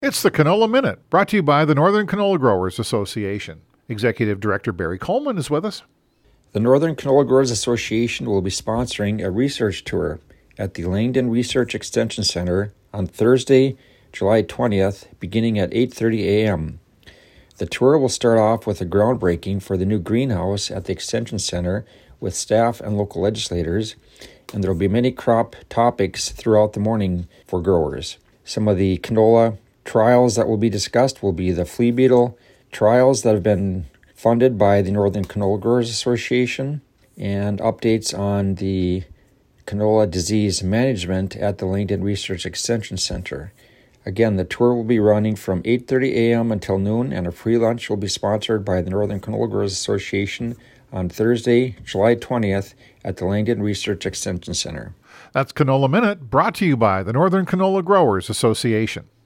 It's the Canola Minute, brought to you by the Northern Canola Growers Association. Executive Director Barry Coleman is with us. The Northern Canola Growers Association will be sponsoring a research tour at the Langdon Research Extension Center on Thursday, July 20th, beginning at 8:30 a.m. The tour will start off with a groundbreaking for the new greenhouse at the Extension Center with staff and local legislators, and there will be many crop topics throughout the morning for growers. Some of the canola trials that will be discussed will be the flea beetle trials that have been funded by the Northern Canola Growers Association and updates on the canola disease management at the Langdon Research Extension Center. Again, the tour will be running from 8:30 a.m. until noon, and a free lunch will be sponsored by the Northern Canola Growers Association on Thursday, July 20th at the Langdon Research Extension Center. That's Canola Minute, brought to you by the Northern Canola Growers Association.